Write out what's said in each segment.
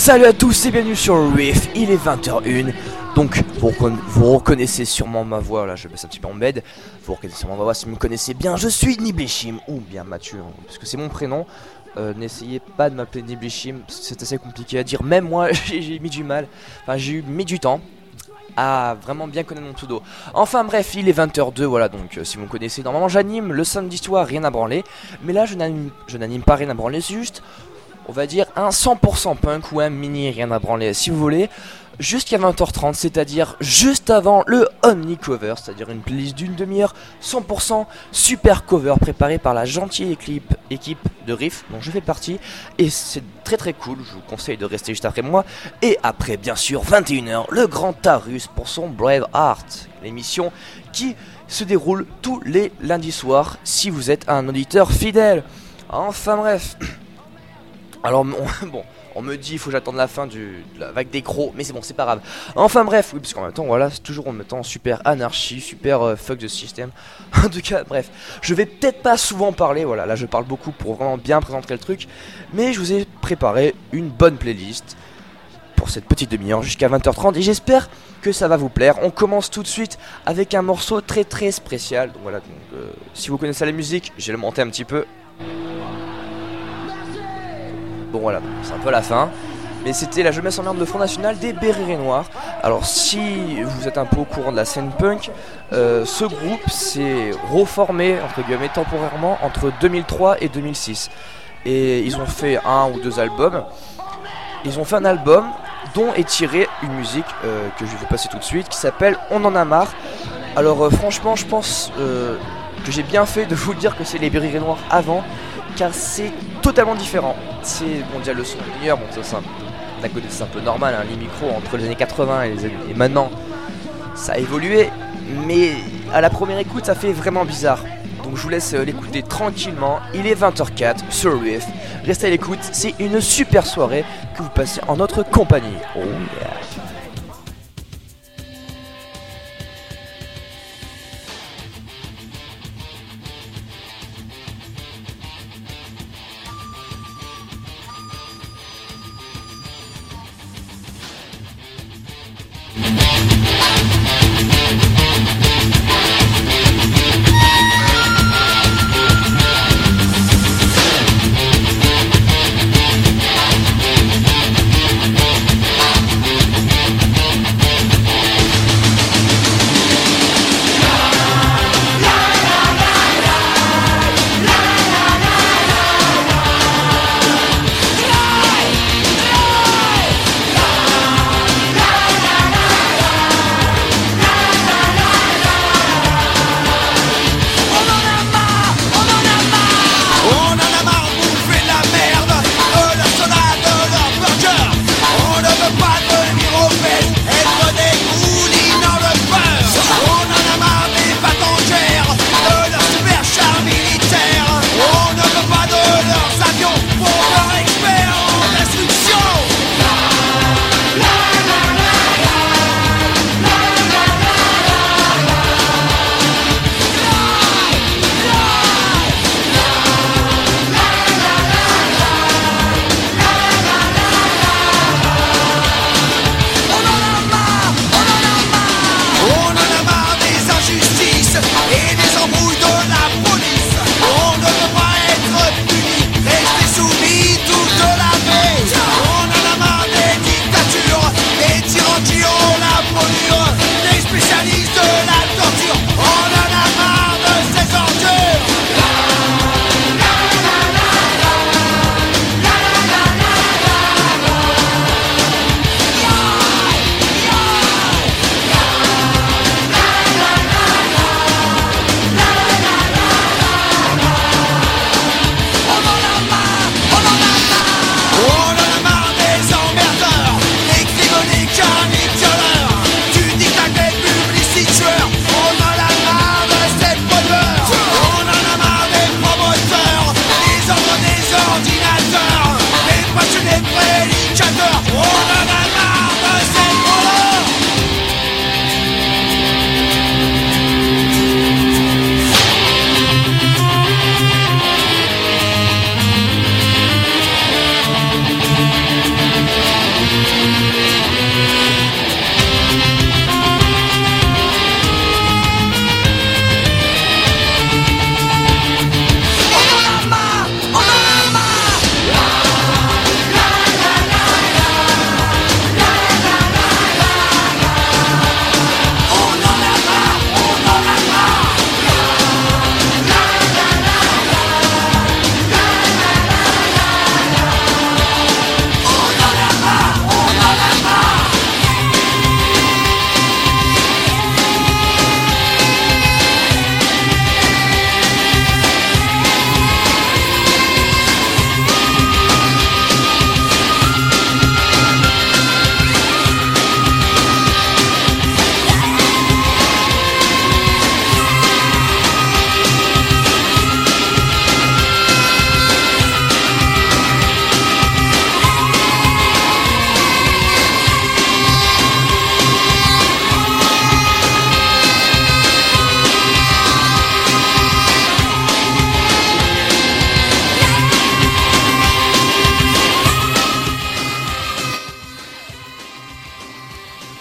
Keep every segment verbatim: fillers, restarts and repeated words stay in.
Salut à tous et bienvenue sur Riff, il est vingt heures une. Donc vous, reconna- vous reconnaissez sûrement ma voix, là je baisse un petit peu en bed. Vous reconnaissez sûrement ma voix si vous me connaissez bien, je suis Niblishim, ou bien Mathieu, hein, parce que c'est mon prénom. euh, N'essayez pas de m'appeler Niblishim, c'est assez compliqué à dire, même moi j'ai j'ai mis du mal, enfin j'ai eu mis du temps à vraiment bien connaître mon pseudo. Enfin bref, il est vingt heures deux, voilà, donc euh, si vous me connaissez, normalement j'anime le samedi soir, rien à branler. Mais là je n'anime je n'anime pas rien à branler, c'est juste, on va dire, un cent pour cent punk ou un mini rien à branler si vous voulez, jusqu'à vingt heures trente, c'est-à-dire juste avant le Omni Cover, c'est-à-dire une playlist d'une demi-heure cent pour cent super cover préparée par la gentille équipe, équipe de Riff dont je fais partie, et c'est très très cool, je vous conseille de rester juste après moi. Et après bien sûr vingt et une heures, le grand Tarus pour son Brave Heart, l'émission qui se déroule tous les lundis soirs si vous êtes un auditeur fidèle. Enfin bref, alors on, bon, on me dit il faut que j'attende la fin du, de la vague des crocs, mais c'est bon, c'est pas grave. Enfin bref, oui, parce qu'en même temps, voilà, c'est toujours en même temps super anarchie, super euh, fuck the system. En tout cas, bref, je vais peut-être pas souvent parler, voilà, là je parle beaucoup pour vraiment bien présenter le truc, mais je vous ai préparé une bonne playlist pour cette petite demi-heure jusqu'à vingt heures trente, et j'espère que ça va vous plaire. On commence tout de suite avec un morceau très très spécial. Donc voilà, donc, euh, si vous connaissez la musique, j'ai le monté un petit peu. Bon voilà, c'est un peu la fin. Mais c'était la jeunesse en merde de Front National des Bérets Noirs. Alors si vous êtes un peu au courant de la scène punk, euh, ce groupe s'est reformé entre guillemets temporairement entre deux mille trois et deux mille six. Et ils ont fait un ou deux albums. Ils ont fait un album dont est tirée une musique euh, que je vais vous passer tout de suite, qui s'appelle On en a marre. Alors euh, franchement je pense euh, que j'ai bien fait de vous dire que c'est les Bérets Noirs avant, car c'est totalement différent. C'est, bon, déjà le son est meilleur, bon ça c'est un, d'un côté c'est un peu normal, hein, les micros entre les années quatre-vingts et, les années, et maintenant ça a évolué, mais à la première écoute ça fait vraiment bizarre. Donc je vous laisse euh, l'écouter tranquillement, il est vingt heures quatre sur Riff, restez à l'écoute, c'est une super soirée que vous passez en notre compagnie. Oh yeah.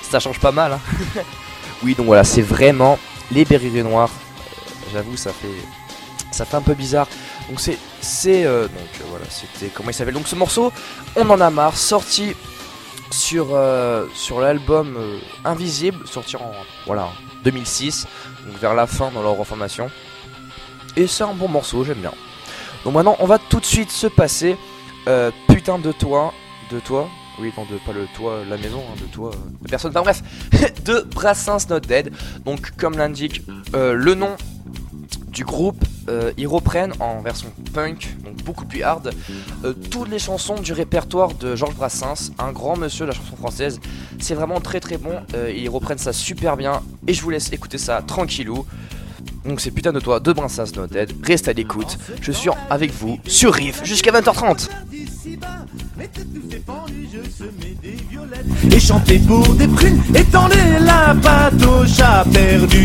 Ça change pas mal, hein. Oui, donc voilà, c'est vraiment les Berruriers Noirs. Euh, J'avoue, ça fait ça fait un peu bizarre. Donc c'est c'est euh, donc euh, voilà, c'était comment il s'appelle. Donc ce morceau, on en a marre, sorti sur euh, sur l'album euh, Invisible, sorti en voilà deux mille six, donc vers la fin dans leur reformation. Et c'est un bon morceau, j'aime bien. Donc maintenant, on va tout de suite se passer euh, putain de toi, de toi. Oui, non, de pas le toit, la maison, hein, de toi, euh, de personne. Enfin bref, de Brassens Not Dead. Donc, comme l'indique euh, le nom du groupe, euh, ils reprennent en version punk, donc beaucoup plus hard, euh, toutes les chansons du répertoire de Georges Brassens, un grand monsieur de la chanson française. C'est vraiment très très bon. Euh, ils reprennent ça super bien et je vous laisse écouter ça tranquillou. Donc c'est putain de toi de Brassens Not Dead. Reste à l'écoute. Je suis avec vous sur Riff jusqu'à vingt heures trente. Et chanter pour des prunes, étendre la pâte au chat perdu.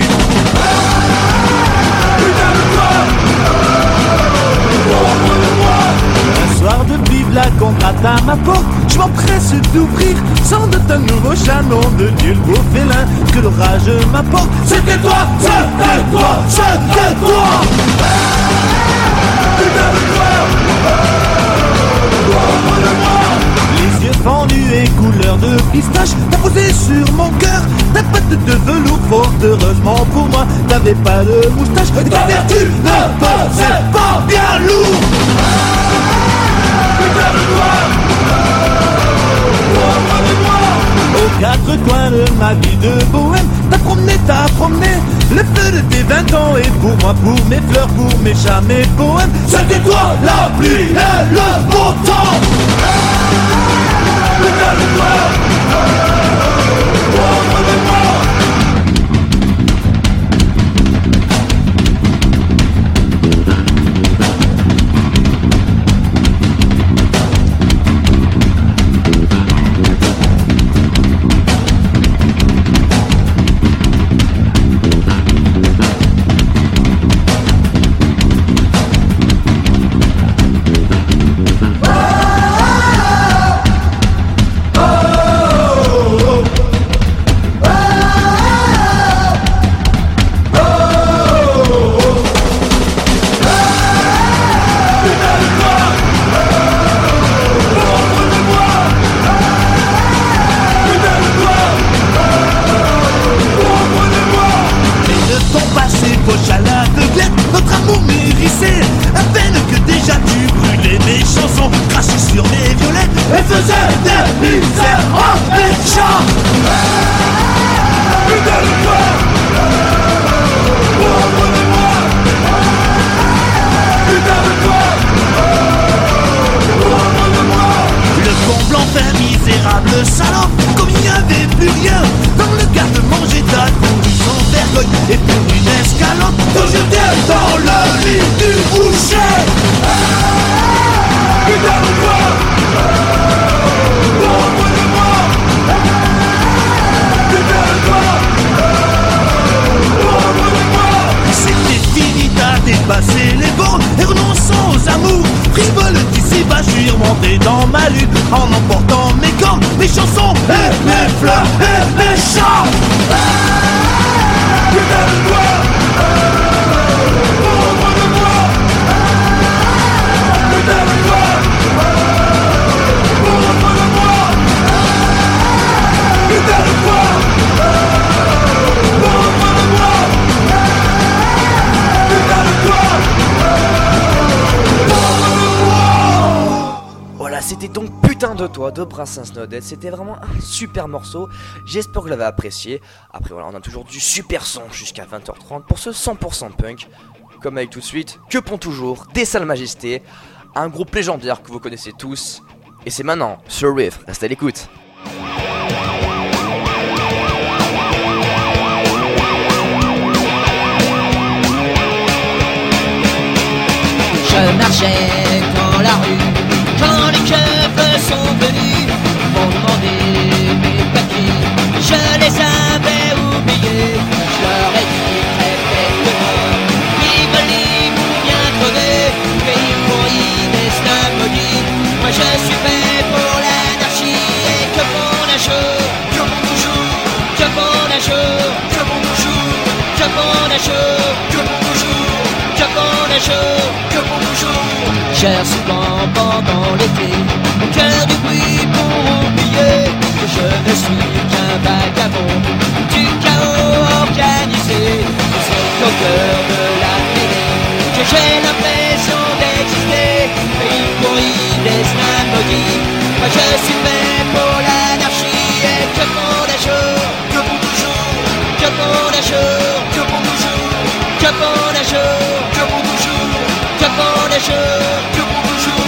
Putain de toi, un soir de vivre la comprate à ma porte, je m'empresse d'ouvrir, sans doute un nouveau chanon de Dieu le beau félin, que l'orage m'apporte. C'était toi, c'était toi, c'était toi. Putain de toi, les yeux fendus et couleur de pistache, t'as posé sur mon cœur ta patte de velours, fort heureusement pour moi, t'avais pas de moustache, et ta vertu ne pesait pas bien lourd. Putain de toi, aux quatre coins de ma vie de bohème, t'as promené, t'as promené le feu de tes vingt ans, et pour moi, pour mes fleurs, pour mes chats, mes poèmes, c'était toi la pluie et le beau temps. Putain de toi, pauvre de moi. De toi de Brassens Not Dead, c'était vraiment un super morceau, j'espère que vous l'avez apprécié. Après voilà, on a toujours du super son jusqu'à vingt heures trente pour ce cent pour cent punk, comme avec tout de suite Que Pont Toujours, des Salles Majestés, un groupe légendaire que vous connaissez tous, et c'est maintenant sur Riff, restez à l'écoute. Je marchais dans la rue quand les keufs sont venus pour demander mes papiers. Je les avais oubliés, je leur ai dit très bêtement: vive libre ou bien crever, pays pourri, destin maudit. Moi je suis fait pour l'anarchie et que mon un jour, que mon toujours. chaud, que pour toujours, Japon est chaud, que pour toujours. J'erre souvent pendant l'été, mon cœur du bruit pour oublier que je ne suis qu'un vagabond du chaos organisé. C'est au cœur de la télé que j'ai l'impression d'exister, pays pourri, destin maudit. Moi je suis fait pour l'anarchie et que pour les jours, que pour toujours, que pour les jours, que pour toujours, que pour les jours, que pour toujours, que pour les jours, que pour toujours.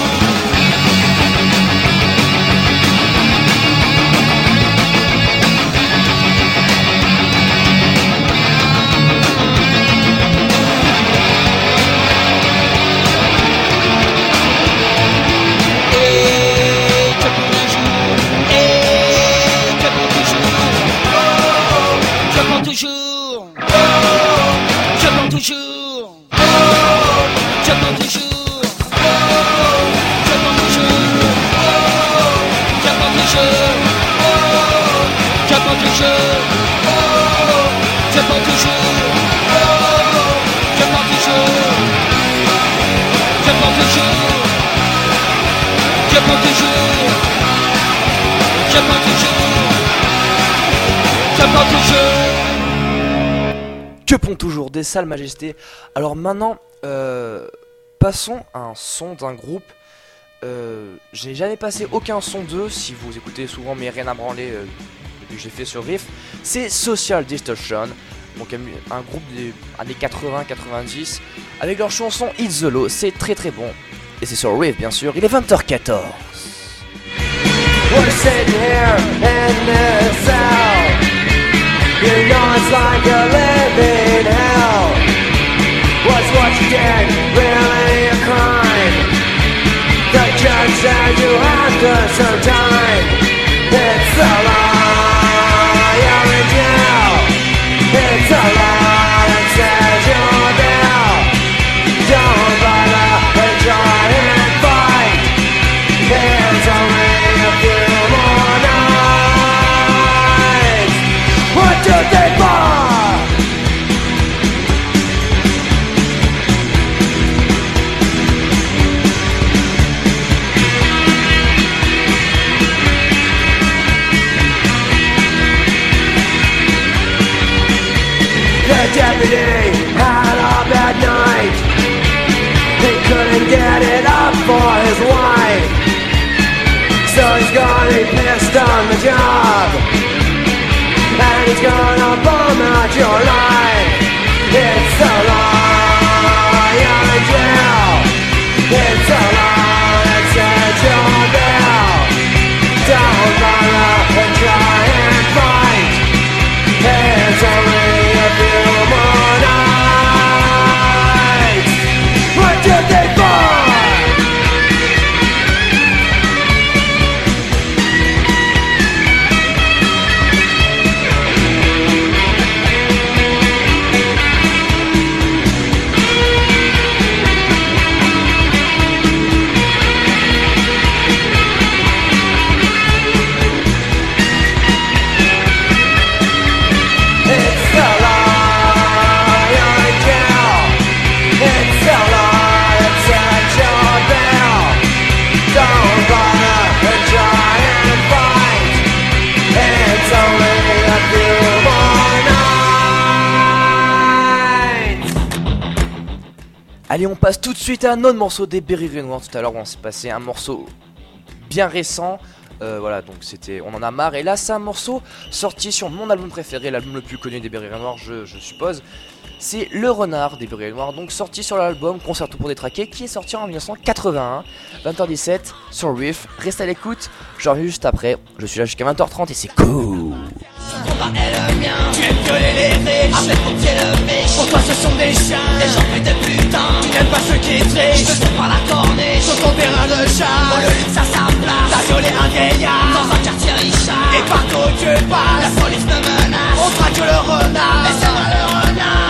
Toujours, je prends toujours, je prends toujours, je prends toujours, je prends toujours, je prends toujours, je prends toujours, je prends toujours, je prends toujours, je prends toujours, je prends toujours, je prends toujours. Que pont toujours des salles majestés. Alors maintenant, euh, passons à un son d'un groupe. Euh, j'ai jamais passé aucun son d'eux, si vous écoutez souvent mais rien à branler euh, depuis que j'ai fait sur Riff. C'est Social Distortion, donc un groupe des années quatre-vingts quatre-vingt-dix, avec leur chanson It's the Law. C'est très très bon. Et c'est sur Riff bien sûr, il est vingt heures quatorze. We're sitting here in this cell. You know it's like a living hell. Was what you did really a crime? The judge said you have to serve time. It's a lie, you're in jail. It's a lie that says you're there. Don't bother and try and fight. There's only a few more nights. What do they want? The deputy had a bad night. He couldn't get it up for his wife, so he's gonna be pissed on the job, and he's gonna bomb out your life. It's a lie, you're in jail. It's a lie that says you're there. Don't bother and try and fight. There's only a few more nights. What did they find? Allez, on passe tout de suite à un autre morceau des Berry Renoir. Tout à l'heure, on s'est passé un morceau bien récent. Euh, voilà, donc c'était, on en a marre. Et là, c'est un morceau sorti sur mon album préféré, l'album le plus connu des Berry Renoir, je, je suppose. C'est Le Renard des Berry Renoir, donc sorti sur l'album Concerto pour détraquer, qui est sorti en dix-neuf cent quatre-vingt-un, vingt heures dix-sept sur Riff. Reste à l'écoute, je reviens juste après. Je suis là jusqu'à vingt heures trente et c'est cool. Combat est le mien. Tu aimes violer les riches, avec mon pied levé. Pour toi ce sont des chiens, des gens plus de putains. Tu n'aimes pas ceux qui trichent, je te pas la corniche. Sur ton terrain de chat, dans le luxe à sa place. T'as violé un vieillard, dans un quartier richard. Et partout où tu passes, la police me menace. On traque le renard, et ça va le renard.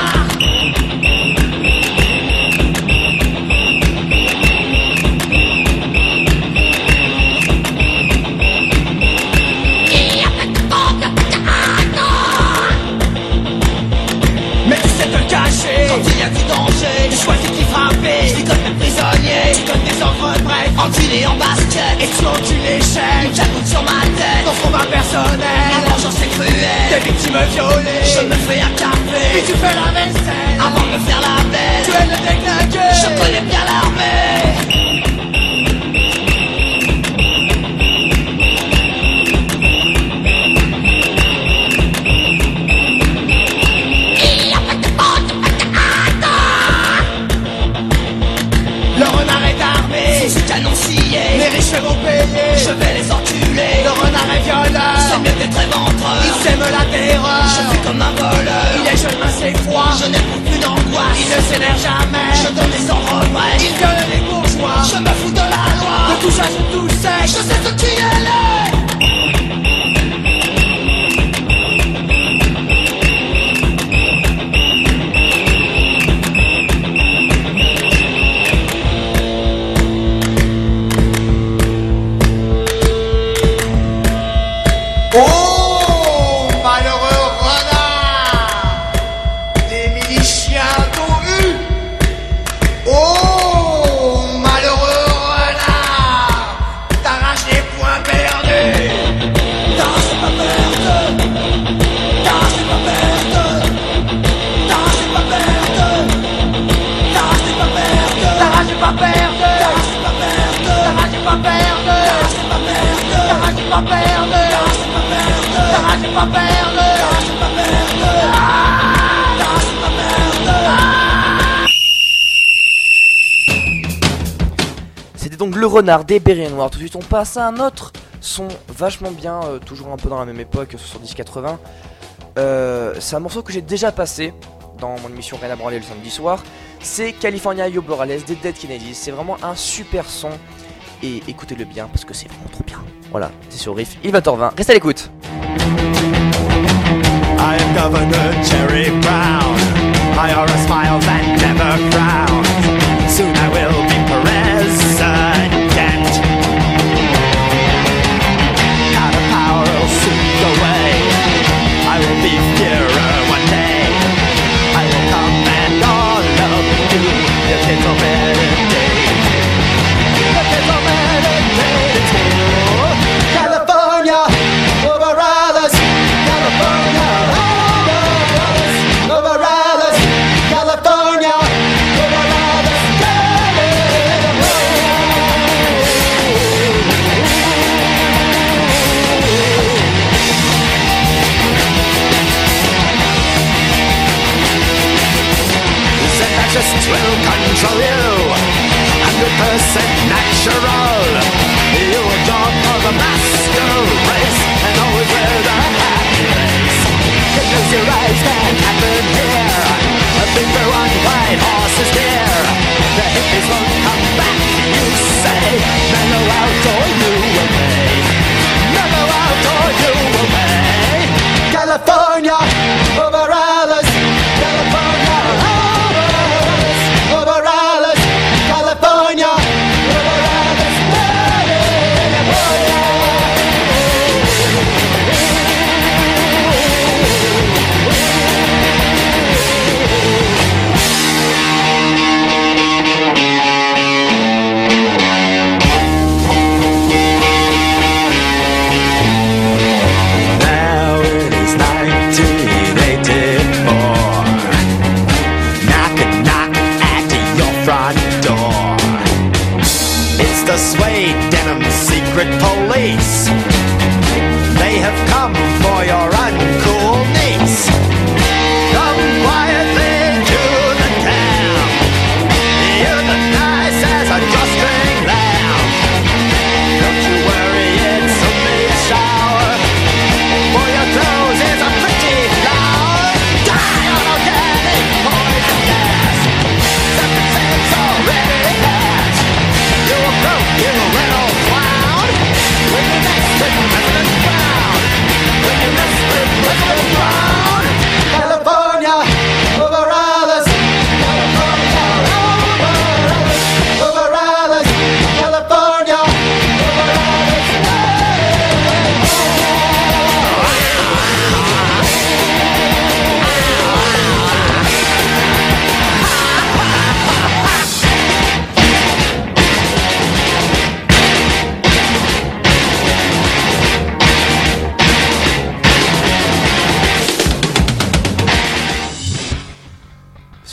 Mais tu sais te cacher. Quand il y a du danger, je choisis qui frapper. Je déconne mes prisonniers, je donne des ordres prêts. Enculé en basket, et tu encules l'échec. Une capote sur ma tête, ton combat personnel. La vengeance est cruelle, des victimes violées. Je me fais un café, puis tu fais la vaisselle. Avant de me faire la belle, tu es le déclaqué. Je connais bien l'armée. Les riches vont payer, je vais les enculer. Le renard est violeur, c'est mieux d'être éventreur. Il sème la terreur, je suis comme un voleur. Il est jeune, mince et froid, je n'éprouve plus d'angoisse. Il ne s'énerve jamais, je donne les sans regret. Il viole les bourgeois, je me fous de la loi. De tout ça, je tout sais, je sais ce qui est laid. Oh, malheureux renard, les miliciens t'ont eu. Oh, malheureux renard, t'arraches les poings perdus. T'arraches pas perdre, t'arraches pas perdre, t'arraches pas perdre, t'arraches pas perdre, t'arraches pas perdre, t'arraches pas perdre, t'arraches pas perdre, t'arraches pas perdre, t'arraches pas perdre. T'arraches pas perdre, t'arraches pas perdre, t'arraches pas perdre. C'était donc le renard des Bérets Noirs. Tout de suite on passe à un autre son vachement bien, euh, toujours un peu dans la même époque, soixante-dix quatre-vingts. Euh, c'est un morceau que j'ai déjà passé dans mon émission Rien à branler le samedi soir. C'est California Yo Borales des Dead Kennedys. C'est vraiment un super son. Et écoutez-le bien parce que c'est vraiment trop bien. Voilà, c'est sur Riff, il est vingt heures vingt. Restez à l'écoute. I am Governor Jerry Brown. My aura smiles and never frowns. Soon I will be president. Out of power will soon go away. I will be Führer one day. I will command all of you. The kids will meditate. The kids will meditate too. California, over Alice. California, over Alice. California, over Alice. Syntaxis will control you. Hundred percent natural. You are dog for the master race, and always with a happy face. You close your eyes, can't happen here. A big for one white horse is near. The hippies won't come back, you say. Mellow out or you will pay. Mellow out or you will pay. California, over Alice. California, over Alice. Over Alice. California.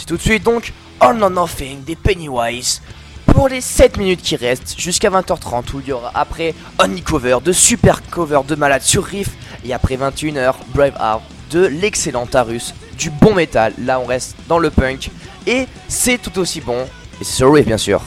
tout de suite donc All or Nothing des Pennywise pour les sept minutes qui restent jusqu'à vingt heures trente, où il y aura après Only Cover, de super cover de malade sur Riff, et après vingt et une heures Braveheart de l'excellent Tarus, du bon métal. Là on reste dans le punk et c'est tout aussi bon, et c'est sur Riff bien sûr.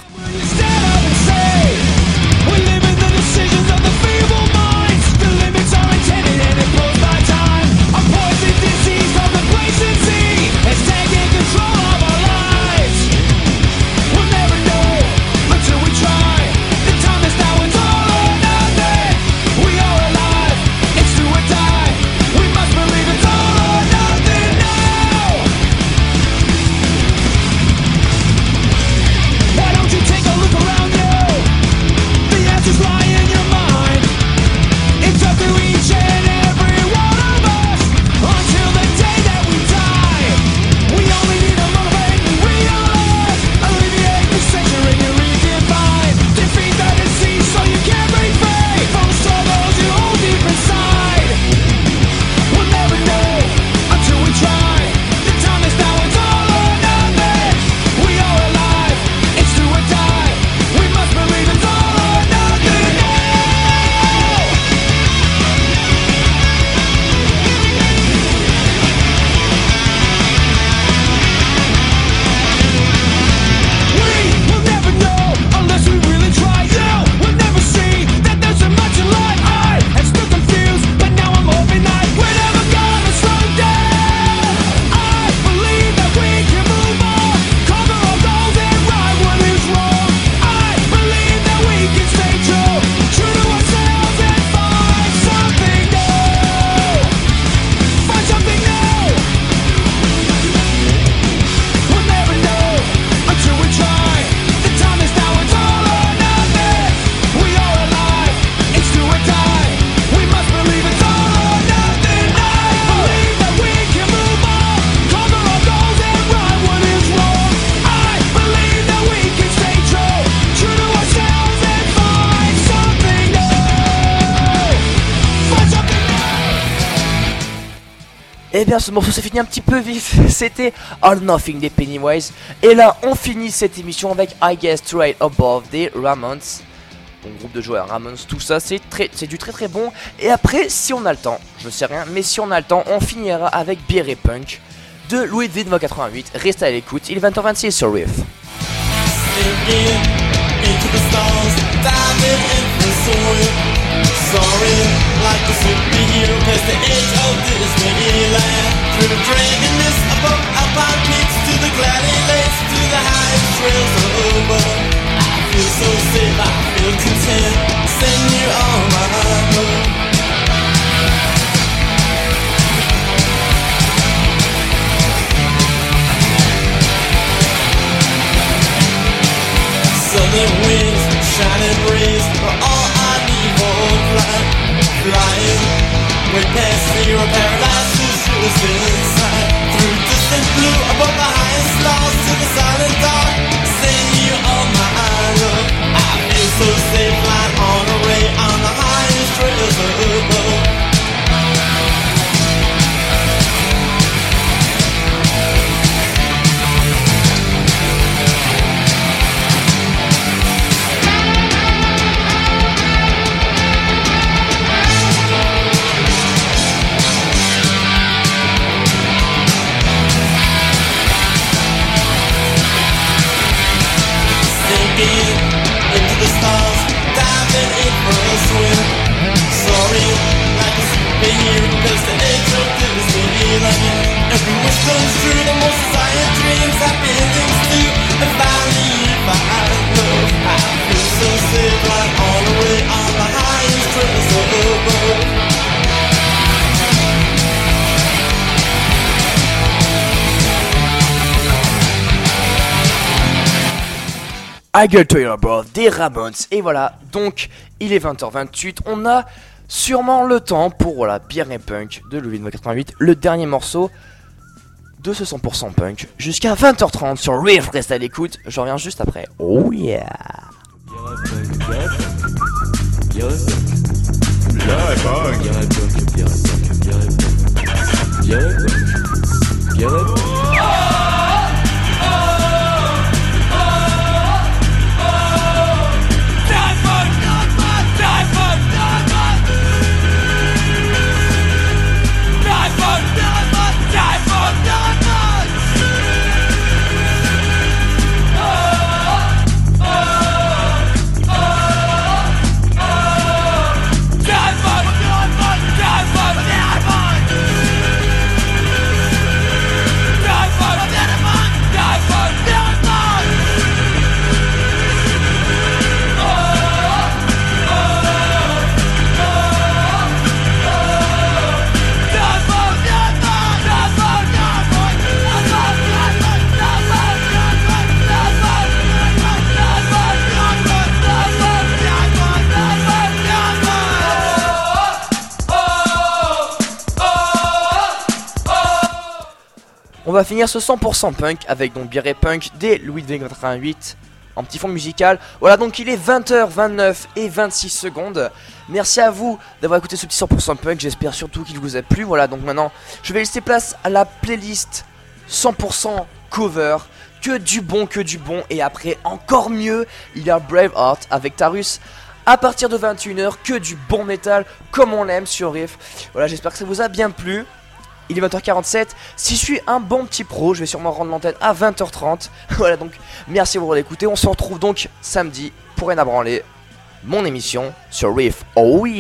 Eh bien ce morceau s'est fini un petit peu vif, c'était All or Nothing des Pennywise. Et là on finit cette émission avec I Guess Straight Above des Ramones. Bon, groupe de joueurs Ramones, tout ça c'est très, c'est du très très bon. Et après si on a le temps, je sais rien, mais si on a le temps on finira avec Beer et Punk de Louis Vuitton quatre-vingt-huit. Restez à l'écoute, il est vingt heures vingt-six sur Riff. Sorry, like a superhero, past the edge of Disneyland. Through the dragon mist, above alpine peaks, to the gliding lakes, to the highest trails over. I feel so safe, I feel content, send you all my love. Southern winds, shining rays, are all I need for flight. Flying way past zero, paradise is yours inside. Through distant blue, above the highest stars, to the silent dark, send you all my love. I feel so safe, flying on a ray, on the highest trails above. Into the stars, diving in for a swim. Sorry, like a superhero, past the edge of Disneyland. Every wish comes true, the most desired dreams, happy endings too. And finally you find love. I feel so safe, like on the way, on the highest trails above. I Guess Straight Above des Ramones. Et voilà, donc il est vingt heures vingt-huit, on a sûrement le temps pour voilà, Beer et Punk de Louis Vuitton quatre-vingt-huit, le dernier morceau de ce cent pour cent punk, jusqu'à vingt heures trente sur Riff. Reste à l'écoute, je reviens juste après. Oh yeah. On va finir ce cent pour cent punk avec donc Biré Punk des Louis de quatre-vingt-huit en petit fond musical. Voilà, donc il est vingt heures vingt-neuf et vingt-six secondes. Merci à vous d'avoir écouté ce petit cent pour cent punk, j'espère surtout qu'il vous a plu. Voilà, donc maintenant je vais laisser place à la playlist cent pour cent cover. Que du bon, que du bon. Et après, encore mieux, il y a Braveheart avec Tarus. À partir de vingt et une heures, que du bon métal, comme on l'aime sur Riff. Voilà, j'espère que ça vous a bien plu. Il est vingt heures quarante-sept. Si je suis un bon petit pro, je vais sûrement rendre l'antenne à vingt heures trente. Voilà, donc merci pour l'écouter. On se retrouve donc samedi pour Rien à branler, mon émission sur Riff. Oh oui!